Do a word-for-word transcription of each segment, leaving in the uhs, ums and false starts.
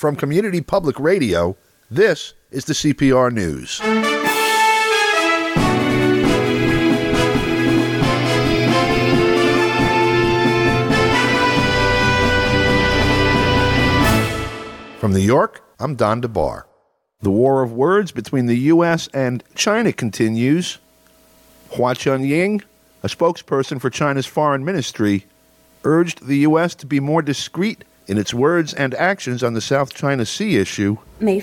From Community Public Radio, this is the C P R News. From New York, I'm Don DeBar. The war of words between the U S and China continues. Hua Chunying, a spokesperson for China's foreign ministry, urged the U S to be more discreet in its words and actions on the South China Sea issue.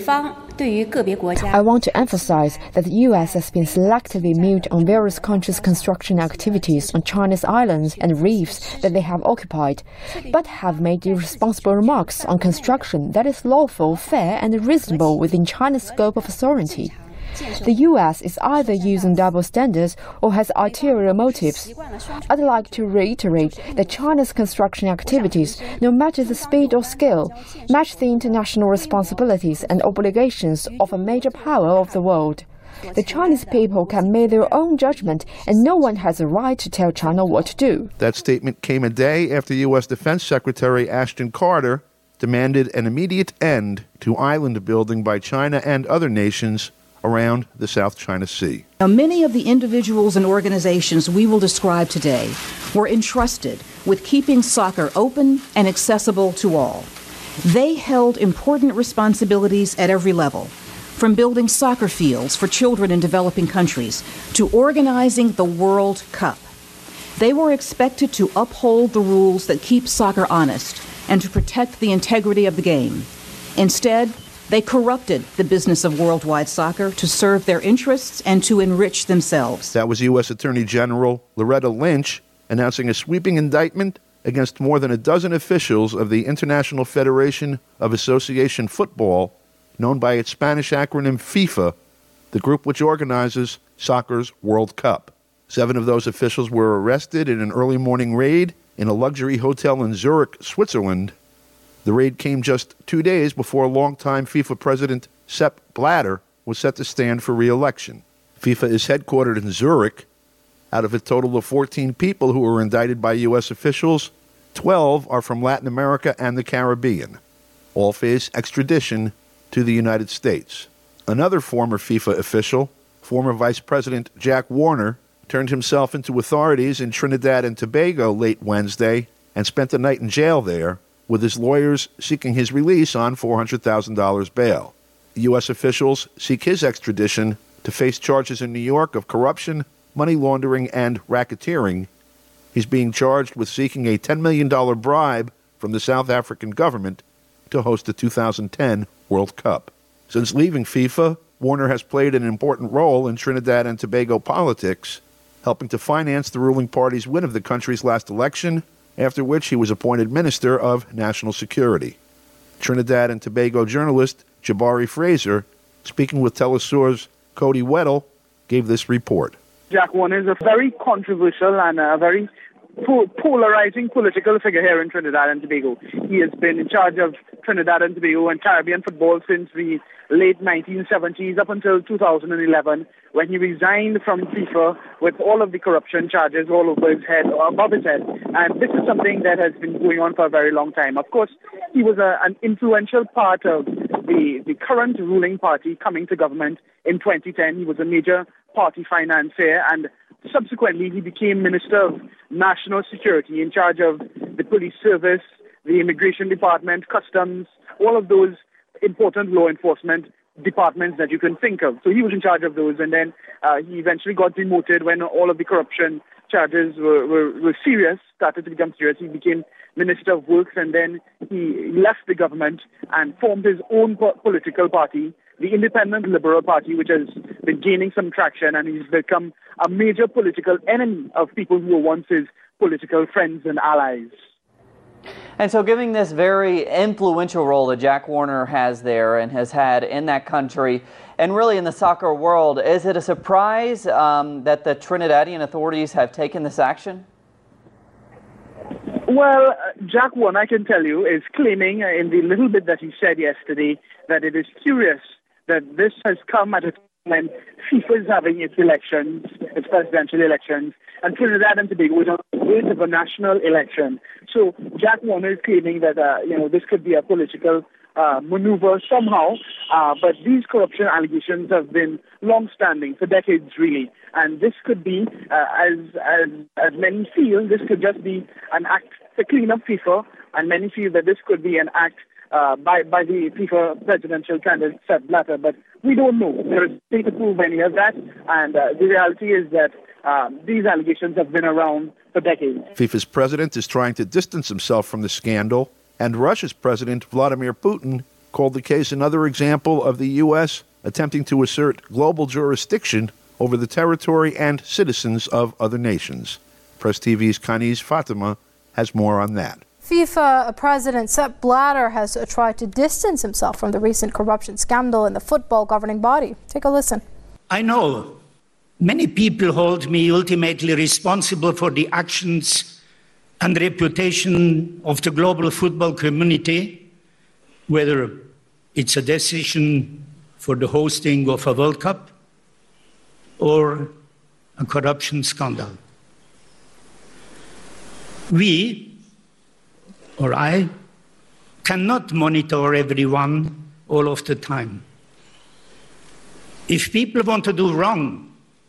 I want to emphasize that the U S has been selectively mute on various countries' construction activities on China's islands and reefs that they have occupied, but have made irresponsible remarks on construction that is lawful, fair, and reasonable within China's scope of authority. The U S is either using double standards or has ulterior motives. I'd like to reiterate that China's construction activities, no matter the speed or scale, match the international responsibilities and obligations of a major power of the world. The Chinese people can make their own judgment, and no one has a right to tell China what to do. That statement came a day after U S Defense Secretary Ashton Carter demanded an immediate end to island building by China and other nations around the South China Sea. Now, many of the individuals and organizations we will describe today were entrusted with keeping soccer open and accessible to all. They held important responsibilities at every level, from building soccer fields for children in developing countries to organizing the World Cup. They were expected to uphold the rules that keep soccer honest and to protect the integrity of the game. Instead, they corrupted the business of worldwide soccer to serve their interests and to enrich themselves. That was U S Attorney General Loretta Lynch announcing a sweeping indictment against more than a dozen officials of the International Federation of Association Football, known by its Spanish acronym FIFA, the group which organizes soccer's World Cup. Seven of those officials were arrested in an early morning raid in a luxury hotel in Zurich, Switzerland. The raid came just two days before longtime FIFA president Sepp Blatter was set to stand for re-election. FIFA is headquartered in Zurich. Out of a total of fourteen people who were indicted by U S officials, twelve are from Latin America and the Caribbean. All face extradition to the United States. Another former FIFA official, former Vice President Jack Warner, turned himself into authorities in Trinidad and Tobago late Wednesday and spent the night in jail there, with his lawyers seeking his release on four hundred thousand dollars bail. U S officials seek his extradition to face charges in New York of corruption, money laundering, and racketeering. He's being charged with seeking a ten million dollars bribe from the South African government to host the two thousand ten World Cup. Since leaving FIFA, Warner has played an important role in Trinidad and Tobago politics, helping to finance the ruling party's win of the country's last election, after which he was appointed Minister of National Security. Trinidad and Tobago journalist Jabari Fraser, speaking with Telesur's Cody Weddle, gave this report. Jack Warner is a very controversial and a very po- polarizing political figure here in Trinidad and Tobago. He has been in charge of Trinidad and Tobago and Caribbean football since the late nineteen seventies up until two thousand eleven, when he resigned from FIFA with all of the corruption charges all over his head, or above his head. And this is something that has been going on for a very long time. Of course, he was a, an influential part of the, the current ruling party coming to government in twenty ten. He was a major party financier, and subsequently he became Minister of National Security, in charge of the police service, the immigration department, customs, all of those important law enforcement departments that you can think of. So he was in charge of those, and then uh, he eventually got demoted when all of the corruption charges were, were, were serious, started to become serious. He became Minister of Works, and then he left the government and formed his own po- political party, the Independent Liberal Party, which has been gaining some traction, and he's become a major political enemy of people who were once his political friends and allies. And so given this very influential role that Jack Warner has there and has had in that country and really in the soccer world, is it a surprise um, that the Trinidadian authorities have taken this action? Well, Jack Warner, I can tell you, is claiming in the little bit that he said yesterday that it is curious that this has come at a time when FIFA is having its elections, its presidential elections, and Trinidad and Tobago is on the verge of a national election. So Jack Warner is claiming that uh, you know this could be a political uh, maneuver somehow. Uh, but these corruption allegations have been long-standing for decades, really. And this could be, uh, as, as, as many feel, this could just be an act to clean up FIFA, and many feel that this could be an act uh, by, by the FIFA presidential candidate, Sepp Blatter. But we don't know. There is nothing to prove any of that. And uh, the reality is that um, these allegations have been around for decades. FIFA's president is trying to distance himself from the scandal, and Russia's president, Vladimir Putin, called the case another example of the U S attempting to assert global jurisdiction over the territory and citizens of other nations. Press T V's Kaniz Fatima has more on that. FIFA President Sepp Blatter has tried to distance himself from the recent corruption scandal in the football governing body. Take a listen. I know many people hold me ultimately responsible for the actions and reputation of the global football community, whether it's a decision for the hosting of a World Cup or a corruption scandal. We, or I, cannot monitor everyone all of the time. If people want to do wrong,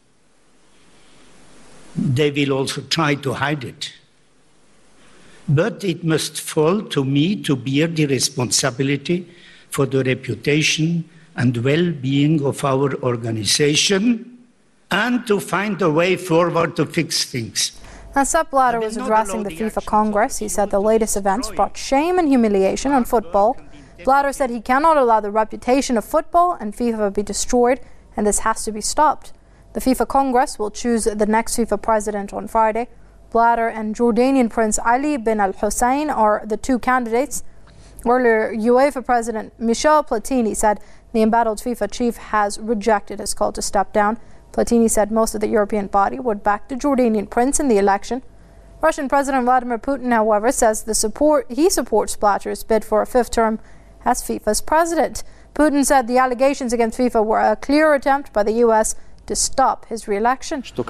they will also try to hide it. But it must fall to me to bear the responsibility for the reputation and well-being of our organization and to find a way forward to fix things. Now, Sepp Blatter was addressing the FIFA Congress. He said the latest events brought shame and humiliation on football. Blatter said he cannot allow the reputation of football and FIFA be destroyed, and this has to be stopped. The FIFA Congress will choose the next FIFA president on Friday. Blatter and Jordanian Prince Ali bin al-Hussein are the two candidates. Earlier, UEFA President Michel Platini said the embattled FIFA chief has rejected his call to step down. Platini said most of the European body would back the Jordanian prince in the election. Russian President Vladimir Putin, however, says the support he supports Blatter's bid for a fifth term as FIFA's president. Putin said the allegations against FIFA were a clear attempt by the U S to stop his re-election. In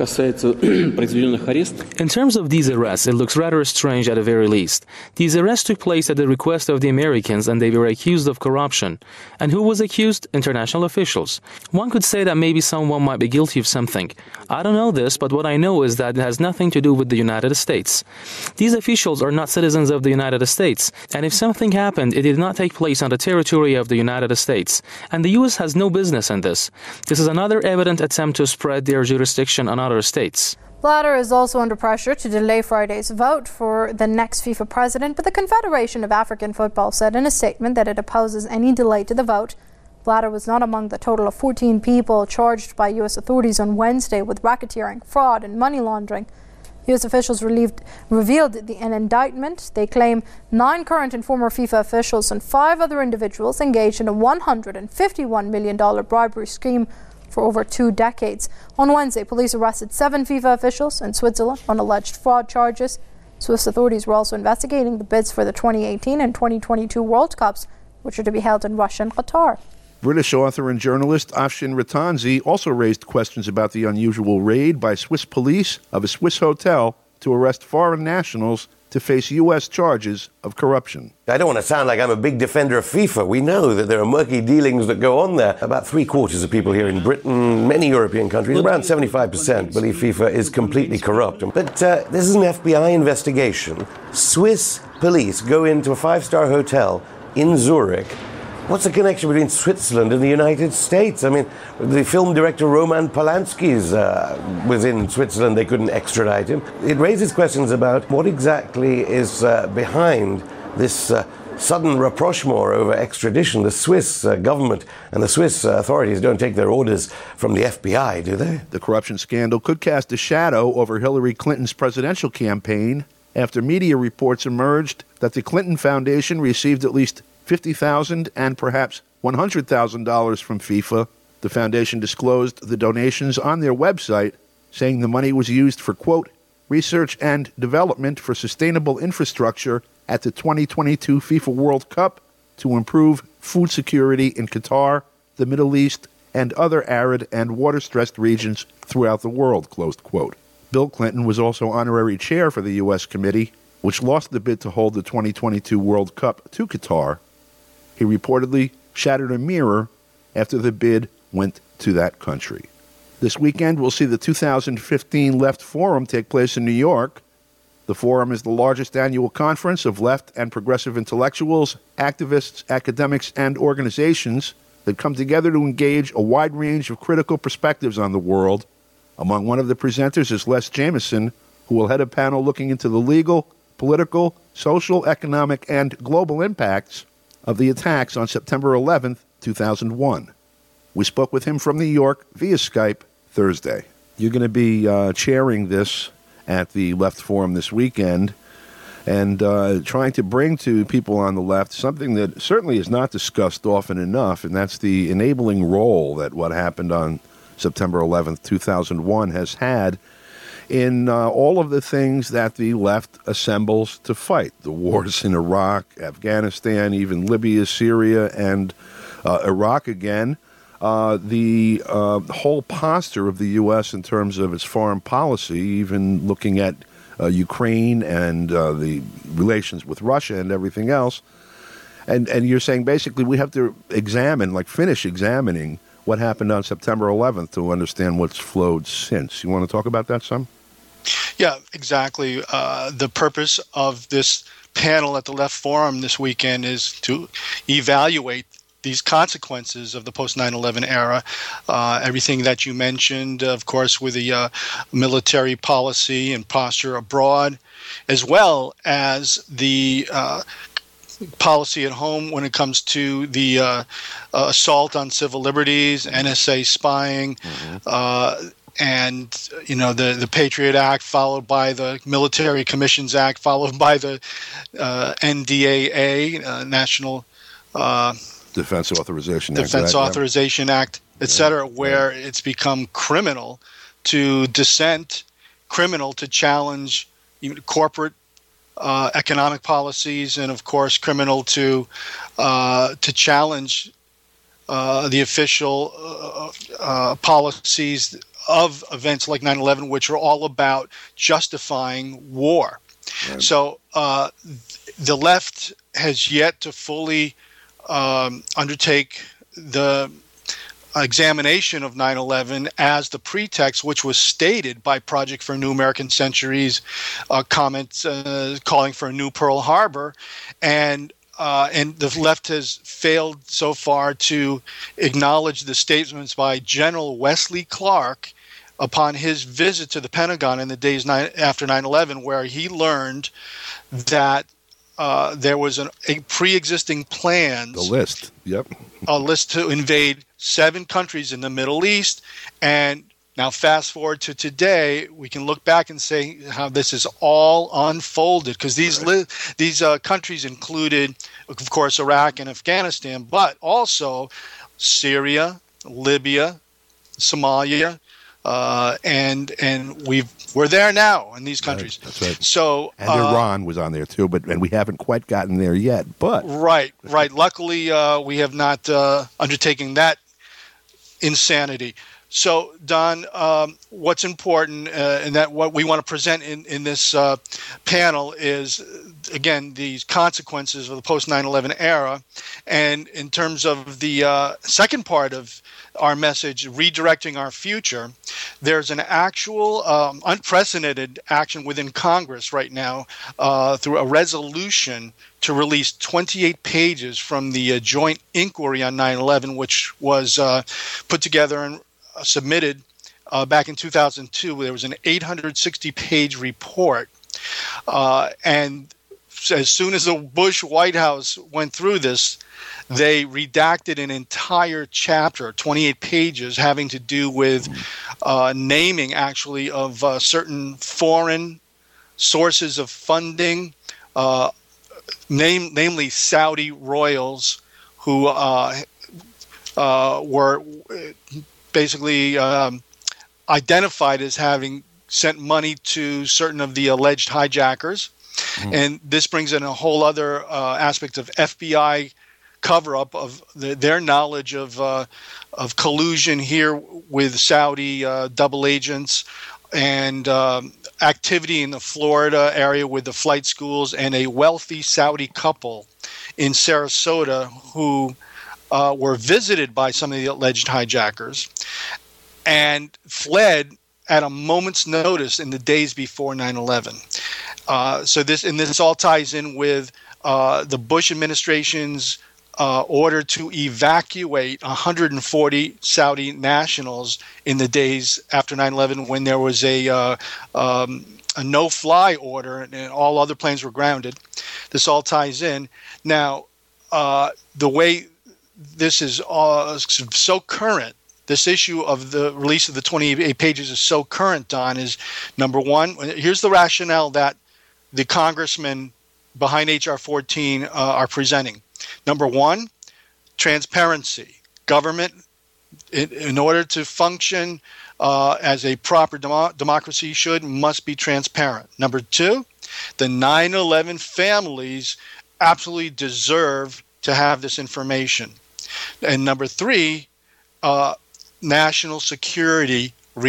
terms of these arrests, it looks rather strange at the very least. These arrests took place at the request of the Americans, and they were accused of corruption. And who was accused? International officials. One could say that maybe someone might be guilty of something. I don't know this, but what I know is that it has nothing to do with the United States. These officials are not citizens of the United States, and if something happened, it did not take place on the territory of the United States. And the U S has no business in this. This is another evident attempt to spread their jurisdiction on other states. Blatter is also under pressure to delay Friday's vote for the next FIFA president, but the Confederation of African Football said in a statement that it opposes any delay to the vote. Blatter was not among the total of fourteen people charged by U S authorities on Wednesday with racketeering, fraud, and money laundering. U S officials relieved, revealed the, an indictment. They claim nine current and former FIFA officials and five other individuals engaged in a one hundred fifty-one million dollars bribery scheme for over two decades. On Wednesday, police arrested seven FIFA officials in Switzerland on alleged fraud charges. Swiss authorities were also investigating the bids for the twenty eighteen and twenty twenty-two World Cups, which are to be held in Russia and Qatar. British author and journalist Afshin Rattansi also raised questions about the unusual raid by Swiss police of a Swiss hotel to arrest foreign nationals to face U S charges of corruption. I don't want to sound like I'm a big defender of FIFA. We know that there are murky dealings that go on there. About three quarters of people here in Britain, many European countries, around seventy-five percent believe FIFA is completely corrupt. But uh, this is an F B I investigation. Swiss police go into a five-star hotel in Zurich. What's the connection between Switzerland and the United States? I mean, the film director Roman Polanski's uh, was in Switzerland. They couldn't extradite him. It raises questions about what exactly is uh, behind this uh, sudden rapprochement over extradition. The Swiss uh, government and the Swiss uh, authorities don't take their orders from the F B I, do they? The corruption scandal could cast a shadow over Hillary Clinton's presidential campaign after media reports emerged that the Clinton Foundation received at least fifty thousand dollars and perhaps one hundred thousand dollars from FIFA. The foundation disclosed the donations on their website, saying the money was used for, quote, research and development for sustainable infrastructure at the twenty twenty-two FIFA World Cup to improve food security in Qatar, the Middle East, and other arid and water-stressed regions throughout the world, closed quote. Bill Clinton was also honorary chair for the U S committee, which lost the bid to hold the twenty twenty-two World Cup to Qatar. He reportedly shattered a mirror after the bid went to that country. This weekend, we'll see the two thousand fifteen Left Forum take place in New York. The Forum is the largest annual conference of left and progressive intellectuals, activists, academics, and organizations that come together to engage a wide range of critical perspectives on the world. Among one of the presenters is Les Jameson, who will head a panel looking into the legal, political, social, economic, and global impacts of the attacks on September eleventh, two thousand one. We spoke with him from New York via Skype Thursday. You're going to be uh, chairing this at the Left Forum this weekend and uh, trying to bring to people on the left something that certainly is not discussed often enough, and that's the enabling role that what happened on September eleventh, two thousand one has had in uh, all of the things that the left assembles to fight. The wars in Iraq, Afghanistan, even Libya, Syria, and uh, Iraq again. Uh, the uh, whole posture of the U S in terms of its foreign policy, even looking at uh, Ukraine and uh, the relations with Russia and everything else. And and you're saying basically we have to examine, like finish examining what happened on September eleventh to understand what's flowed since. You want to talk about that some? Yeah, exactly. Uh, the purpose of this panel at the Left Forum this weekend is to evaluate these consequences of the post nine eleven era, uh, everything that you mentioned, of course, with the uh, military policy and posture abroad, as well as the uh, policy at home when it comes to the uh, uh, assault on civil liberties, N S A spying, mm-hmm. uh, and you know the the Patriot Act, followed by the Military Commissions Act, followed by the uh, N D A A, uh, National uh, Defense Authorization Act, Defense right? Authorization yeah. Act, et cetera, yeah. where yeah. it's become criminal to dissent, criminal to challenge even corporate uh, economic policies, and of course, criminal to uh, to challenge uh, the official uh, uh, policies of events like nine eleven, which are all about justifying war. Right. So uh, the left has yet to fully Um, undertake the examination of nine eleven as the pretext, which was stated by Project for a New American Century's uh, comments uh, calling for a new Pearl Harbor, and uh, and the left has failed so far to acknowledge the statements by General Wesley Clark upon his visit to the Pentagon in the days nine, after nine eleven, where he learned that Uh, there was an, a pre-existing plan. The list, yep. A list to invade seven countries in the Middle East. And now fast forward to today, we can look back and say how this is all unfolded. Because these, right. li- these uh, countries included, of course, Iraq and Afghanistan, but also Syria, Libya, Somalia, Uh, and and we've we're there now in these countries. Right, that's right. So and uh, Iran was on there too, but and we haven't quite gotten there yet. But right, right. Luckily, uh, we have not uh, undertaken that insanity. So, Don, um, what's important, uh, and that what we want to present in in this uh, panel is, again, these consequences of the post nine eleven era, and in terms of the uh, second part of our message, redirecting our future, there's an actual um, unprecedented action within Congress right now uh, through a resolution to release twenty-eight pages from the uh, joint inquiry on nine eleven, which was uh, put together and uh, submitted uh, back in two thousand two. There was an eight hundred sixty page report. Uh, and as soon as the Bush White House went through this, they redacted an entire chapter, twenty-eight pages, having to do with uh, naming, actually, of uh, certain foreign sources of funding, uh, name, namely Saudi royals, who uh, uh, were basically um, identified as having sent money to certain of the alleged hijackers. Mm. And this brings in a whole other uh, aspect of F B I cover-up of the, their knowledge of uh, of collusion here with Saudi uh, double agents, and um, activity in the Florida area with the flight schools, and a wealthy Saudi couple in Sarasota who uh, were visited by some of the alleged hijackers and fled at a moment's notice in the days before nine eleven. Uh, so this and this all ties in with uh, the Bush administration's uh, order to evacuate one hundred forty Saudi nationals in the days after nine eleven, when there was a uh, um, a no-fly order and all other planes were grounded. This all ties in. Now, uh, the way this is uh, so current, this issue of the release of the twenty-eight pages is so current, Don, is number one, here's the rationale that the congressmen behind H R fourteen uh, are presenting. Number one, transparency. Government, in, in order to function uh, as a proper demo- democracy should, must be transparent. Number two, the nine eleven families absolutely deserve to have this information. And number three, uh, national security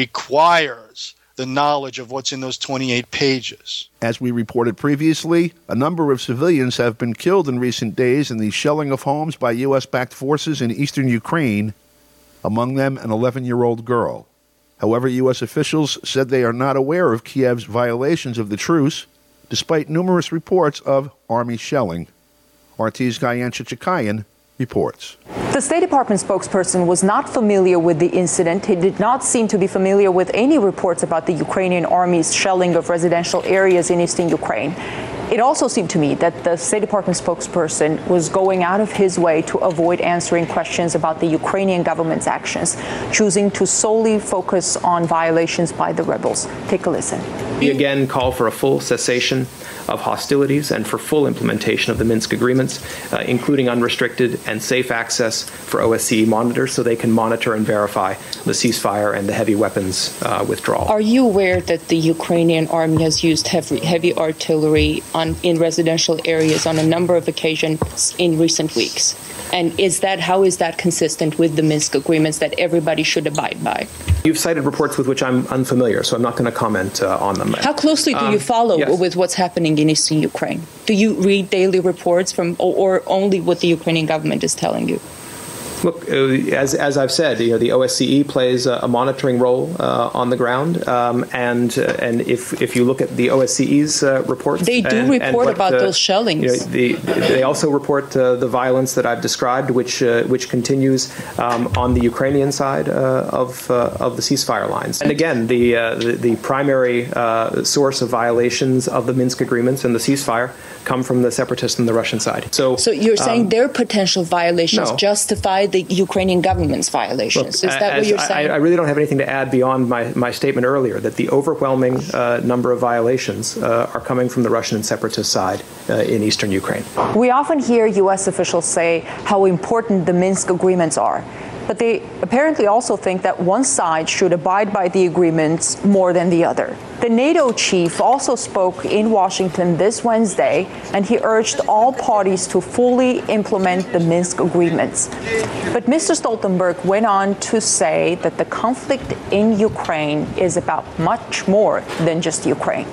requires the knowledge of what's in those twenty-eight pages. As we reported previously, a number of civilians have been killed in recent days in the shelling of homes by U S-backed forces in eastern Ukraine, among them an eleven-year-old girl. However, U S officials said they are not aware of Kiev's violations of the truce, despite numerous reports of army shelling. R T's Guyan Chichikayan reports. The State Department spokesperson was not familiar with the incident. He did not seem to be familiar with any reports about the Ukrainian army's shelling of residential areas in eastern Ukraine. It also seemed to me that the State Department spokesperson was going out of his way to avoid answering questions about the Ukrainian government's actions, choosing to solely focus on violations by the rebels. Take a listen. We again call for a full cessation of hostilities and for full implementation of the Minsk agreements, uh, including unrestricted and safe access for O S C E monitors so they can monitor and verify the ceasefire and the heavy weapons uh, withdrawal. Are you aware that the Ukrainian army has used heavy, heavy artillery on, in residential areas on a number of occasions in recent weeks? And is that how is that consistent with the Minsk agreements that everybody should abide by? You've cited reports with which I'm unfamiliar, so I'm not going to comment uh, on them. How closely do um, you follow yes. with what's happening in eastern Ukraine? Do you read daily reports from, or, or only what the Ukrainian government is telling you? Look, uh, as as I've said, you know, the O S C E plays a, a monitoring role uh, on the ground, um, and uh, and if if you look at the O S C E's uh, reports, they do and, report and about the, those shellings. You know, the, they also report uh, the violence that I've described, which uh, which continues um, on the Ukrainian side uh, of uh, of the ceasefire lines. And again, the uh, the, the primary uh, source of violations of the Minsk agreements and the ceasefire come from the separatists on the Russian side. So, so you're saying um, their potential violations no. justify the Ukrainian government's violations? Look, is that what you're saying? I, I really don't have anything to add beyond my, my statement earlier that the overwhelming uh, number of violations uh, are coming from the Russian and separatist side uh, in eastern Ukraine. We often hear U S officials say how important the Minsk agreements are. But they apparently also think that one side should abide by the agreements more than the other. The NATO chief also spoke in Washington this Wednesday, and he urged all parties to fully implement the Minsk agreements. But Mister Stoltenberg went on to say that the conflict in Ukraine is about much more than just Ukraine.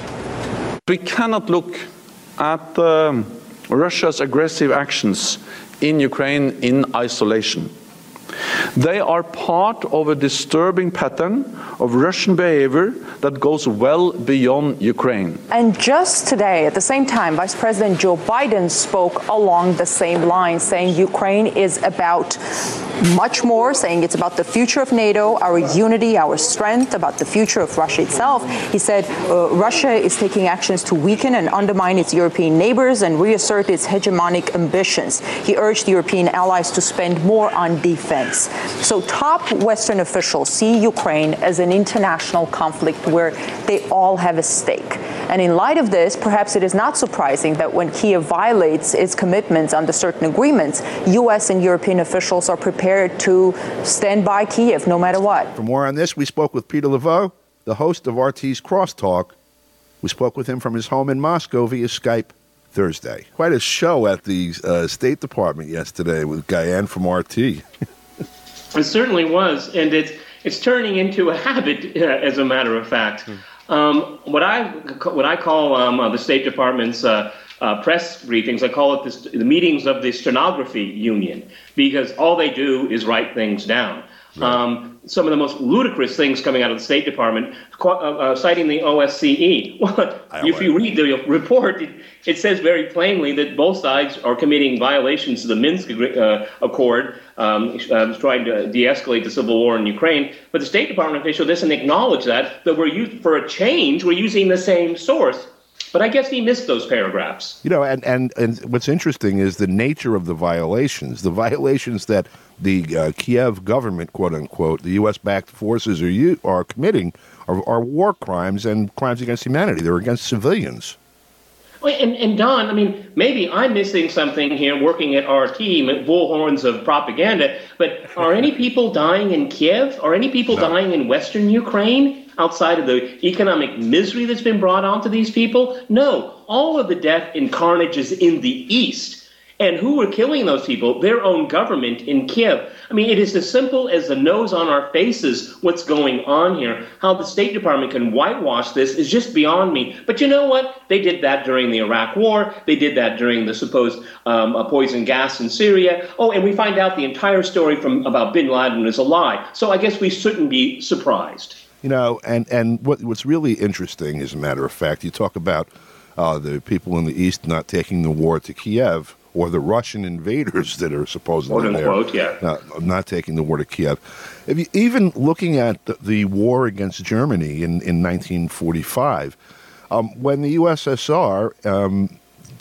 We cannot look at um, Russia's aggressive actions in Ukraine in isolation. They are part of a disturbing pattern of Russian behavior that goes well beyond Ukraine. And just today, at the same time, Vice President Joe Biden spoke along the same lines, saying Ukraine is about much more, saying it's about the future of NATO, our unity, our strength, about the future of Russia itself. He said uh, Russia is taking actions to weaken and undermine its European neighbors and reassert its hegemonic ambitions. He urged European allies to spend more on defense. So top Western officials see Ukraine as an international conflict where they all have a stake. And in light of this, perhaps it is not surprising that when Kiev violates its commitments under certain agreements, U S and European officials are prepared to stand by Kiev no matter what. For more on this, we spoke with Peter Laveau, the host of R T's Crosstalk. We spoke with him from his home in Moscow via Skype Thursday. Quite a show at the uh, State Department yesterday with Guyan from R T. It certainly was, and it's it's turning into a habit, uh, as a matter of fact. Um, what I what I call um, uh, the State Department's uh, uh, press briefings. I call it this, the meetings of the stenography union, because all they do is write things down. Right. Um, some of the most ludicrous things coming out of the State Department, uh, uh, citing the O S C E. Well, if you read the report, it, it says very plainly that both sides are committing violations of the Minsk uh, Accord, um, uh, trying to de-escalate the civil war in Ukraine. But the State Department official doesn't acknowledge that, that we're using, for a change, we're using the same source. But I guess he missed those paragraphs. You know, and, and, and what's interesting is the nature of the violations. The violations that the uh, Kiev government, quote unquote, the U S-backed forces are you, are committing are, are war crimes and crimes against humanity. They're against civilians. Well, and, and Don, I mean, maybe I'm missing something here working at our team at bullhorns of propaganda, but are any people dying in Kiev? Are any people no. dying in Western Ukraine? Outside of the economic misery that's been brought onto these people? No, all of the death and carnage is in the East. And who are killing those people? Their own government in Kiev. I mean, it is as simple as the nose on our faces what's going on here. How the State Department can whitewash this is just beyond me. But you know what? They did that during the Iraq War. They did that during the supposed um, poison gas in Syria. Oh, and we find out the entire story from about bin Laden is a lie. So I guess we shouldn't be surprised. You know, and, and what what's really interesting, as a matter of fact, you talk about uh, the people in the East not taking the war to Kiev, or the Russian invaders that are supposedly there, quote, yeah. uh, not taking the war to Kiev. If you, even looking at the, the war against Germany in, in nineteen forty-five, um, when the U S S R um,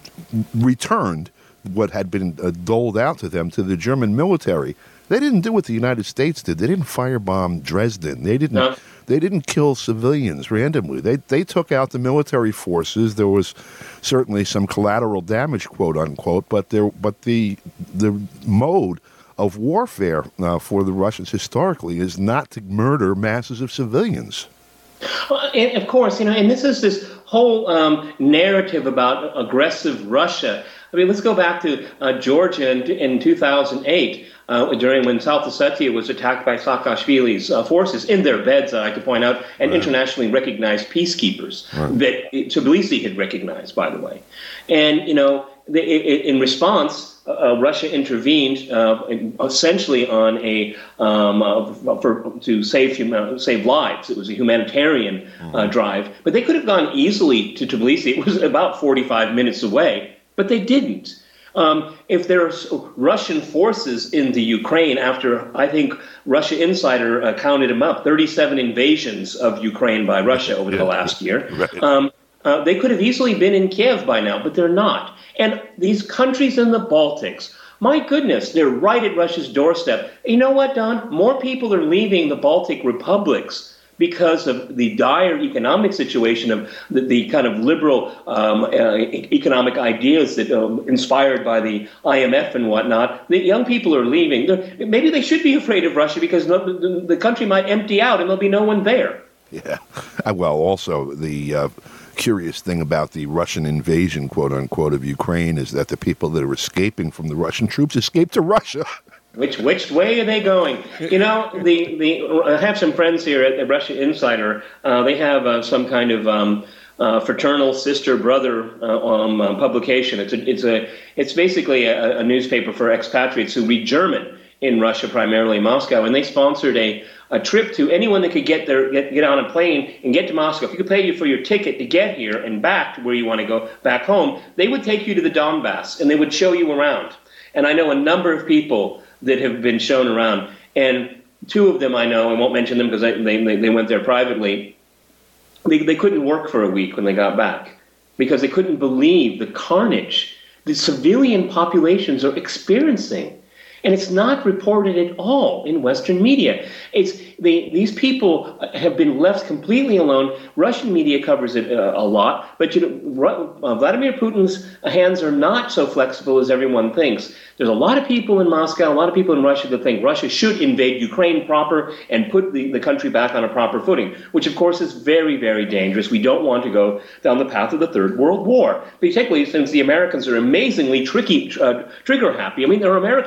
returned what had been uh, doled out to them to the German military, they didn't do what the United States did. They didn't firebomb Dresden. They didn't. No. They didn't kill civilians randomly. They they took out the military forces. There was certainly some collateral damage, quote unquote, but there but the the mode of warfare uh, for the Russians historically is not to murder masses of civilians. Well, and of course, you know, and this is this whole um, narrative about aggressive Russia. I mean, let's go back to uh, Georgia in, in two thousand eight. Uh, during when South Ossetia was attacked by Saakashvili's uh, forces in their beds, I like to point out, and right. internationally recognized peacekeepers right. that Tbilisi had recognized, by the way. And, you know, the, in response, uh, Russia intervened uh, essentially on a um, uh, for to save hum- save lives. It was a humanitarian mm-hmm. uh, drive, but they could have gone easily to Tbilisi. It was about forty-five minutes away, but they didn't. Um, if there's Russian forces in the Ukraine, after I think Russia Insider uh, counted them up, thirty-seven invasions of Ukraine by Russia over yeah. the last year, right. um, uh, they could have easily been in Kiev by now, but they're not. And these countries in the Baltics, my goodness, they're right at Russia's doorstep. You know what, Don? More people are leaving the Baltic republics because of the dire economic situation of the, the kind of liberal um, uh, economic ideas that um, inspired by the I M F and whatnot. The young people are leaving. They're, maybe they should be afraid of Russia because no, the, the country might empty out and there'll be no one there. Yeah. Well, also the uh, curious thing about the Russian invasion, quote unquote, of Ukraine is that the people that are escaping from the Russian troops escaped to Russia. Which which way are they going? You know, the the I have some friends here at the Russia Insider. Uh, they have uh, some kind of um, uh, fraternal sister brother uh, um, uh, publication. It's a, it's a it's basically a, a newspaper for expatriates who read German in Russia, primarily Moscow, and they sponsored a, a trip to anyone that could get there, get get on a plane and get to Moscow. If you could pay you for your ticket to get here and back to where you want to go, back home, they would take you to the Donbass and they would show you around. And I know a number of people that have been shown around. And two of them I know, I won't mention them because they, they, they went there privately, they, they couldn't work for a week when they got back because they couldn't believe the carnage the civilian populations are experiencing. And it's not reported at all in Western media. It's they, these people have been left completely alone. Russian media covers it uh, a lot, but you know, uh, Vladimir Putin's hands are not so flexible as everyone thinks. There's a lot of people in Moscow, a lot of people in Russia that think Russia should invade Ukraine proper and put the, the country back on a proper footing, which of course is very, very dangerous. We don't want to go down the path of the Third World War, particularly since the Americans are amazingly tricky, uh, trigger happy. I mean, there are American troops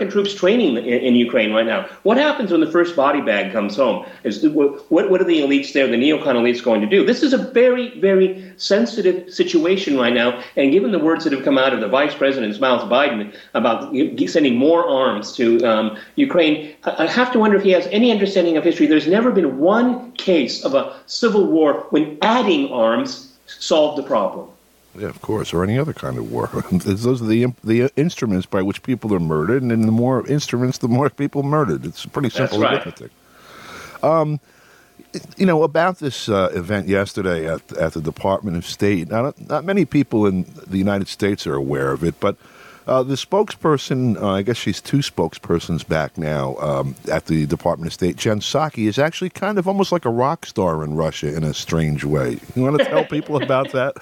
training in, in Ukraine right now. What happens when the first body bag comes home? Is what, what are the elites there, the neocon elites, going to do? This is a very, very sensitive situation right now. And given the words that have come out of the vice president's mouth, Biden, about sending more arms to um, Ukraine, I have to wonder if he has any understanding of history. There's never been one case of a civil war when adding arms solved the problem. Yeah, of course, or any other kind of war. Those are the the instruments by which people are murdered, and the more instruments, the more people murdered. It's pretty simple That's right. arithmetic. Um, you know, about this uh, event yesterday at at the Department of State, not, not many people in the United States are aware of it, but uh, the spokesperson, uh, I guess she's two spokespersons back now um, at the Department of State, Jen Psaki, is actually kind of almost like a rock star in Russia in a strange way. You want to tell people about that?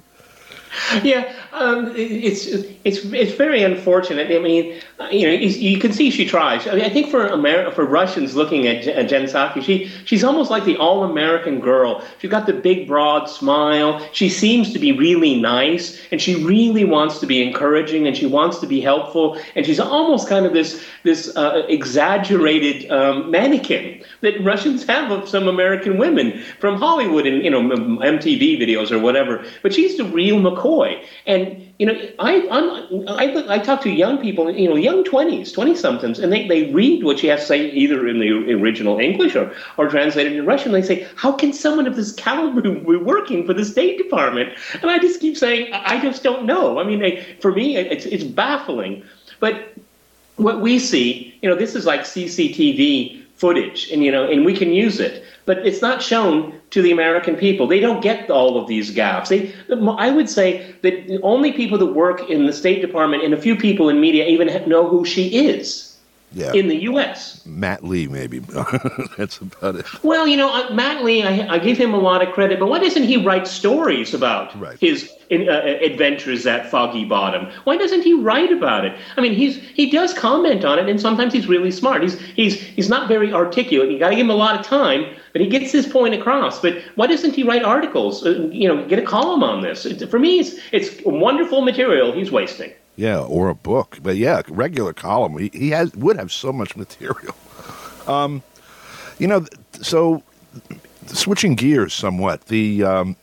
Yeah, um, it's it's it's very unfortunate. I mean, you know, you can see she tries. I mean, I think for Amer- for Russians looking at Jen Psaki, she she's almost like the all-American girl. She's got the big, broad smile. She seems to be really nice, and she really wants to be encouraging, and she wants to be helpful. And she's almost kind of this this uh, exaggerated um, mannequin that Russians have of some American women from Hollywood and, you know, M T V videos or whatever. But she's the real McCoy. And, you know, I, I'm, I I talk to young people, you know, young twenties, twenty-somethings, and they, they read what she has to say either in the original English or, or translated in Russian. They say, how can someone of this caliber be working for the State Department? And I just keep saying, I just don't know. I mean, I, for me, it's it's baffling. But what we see, you know, this is like C C T V footage, and, you know, and we can use it. But it's not shown to the American people. They don't get all of these gaffes. They, I would say that the only people that work in the State Department and a few people in media even know who she is. Yeah. In the U S Matt Lee, maybe. That's about it. Well, you know, uh, Matt Lee, I, I give him a lot of credit, but why doesn't he write stories about right. his in, uh, adventures at Foggy Bottom? Why doesn't he write about it? I mean, he's he does comment on it, and sometimes he's really smart. He's he's he's not very articulate. You got to give him a lot of time, but he gets his point across. But why doesn't he write articles? Uh, you know, get a column on this. It, for me, it's it's wonderful material he's wasting. Yeah, or a book. But yeah, regular column. He, he has would have so much material. Um, you know, so switching gears somewhat, the um,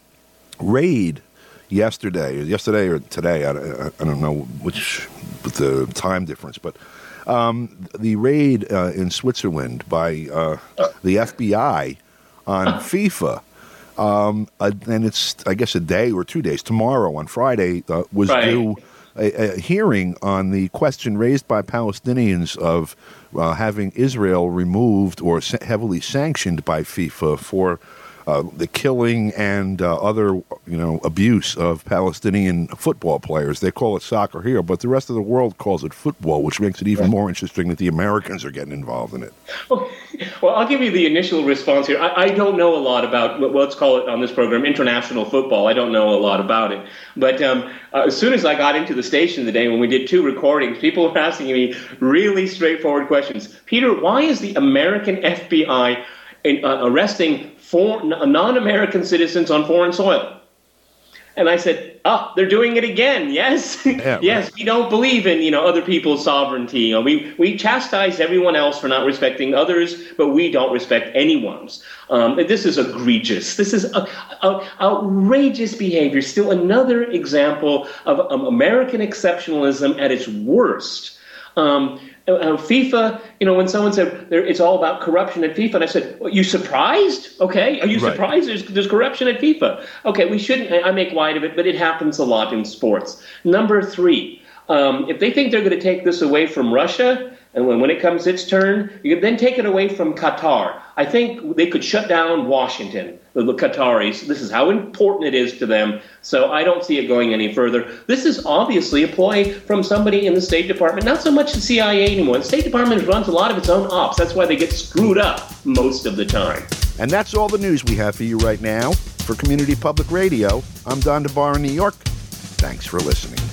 raid yesterday, yesterday or today, I, I don't know which, with the time difference, but um, the raid uh, in Switzerland by uh, the F B I on FIFA. Um, uh, and it's, I guess, a day or two days. Tomorrow, on Friday, uh, was right. due a, a hearing on the question raised by Palestinians of uh, having Israel removed or sa- heavily sanctioned by FIFA for uh, the killing and uh, other, you know, abuse of Palestinian football players. They call it soccer here, but the rest of the world calls it football, which makes it even right. more interesting that the Americans are getting involved in it. Well, well I'll give you the initial response here. I, I don't know a lot about, well, let's call it on this program, international football. I don't know a lot about it. But um, uh, as soon as I got into the station today, when we did two recordings, people were asking me really straightforward questions. Peter, why is the American F B I in, uh, arresting for, non-American citizens on foreign soil? And I said, oh, they're doing it again. Yes. Yeah, yes. Right. We don't believe in, you know, other people's sovereignty. You know, we, we chastise everyone else for not respecting others, but we don't respect anyone's. Um, this is egregious. This is a, a, outrageous behavior. Still another example of um, American exceptionalism at its worst. Um, Uh, FIFA, you know, when someone said it's all about corruption at FIFA, and I said, well, you surprised? Okay, are you right. surprised there's, there's corruption at FIFA? Okay, we shouldn't, I make light of it, but it happens a lot in sports. Number three, um, if they think they're going to take this away from Russia, and when, when it comes its turn, you can then take it away from Qatar. I think they could shut down Washington, the, the Qataris. This is how important it is to them. So I don't see it going any further. This is obviously a ploy from somebody in the State Department, not so much the C I A anymore. The State Department runs a lot of its own ops. That's why they get screwed up most of the time. And that's all the news we have for you right now. For Community Public Radio, I'm Don DeBar in New York. Thanks for listening.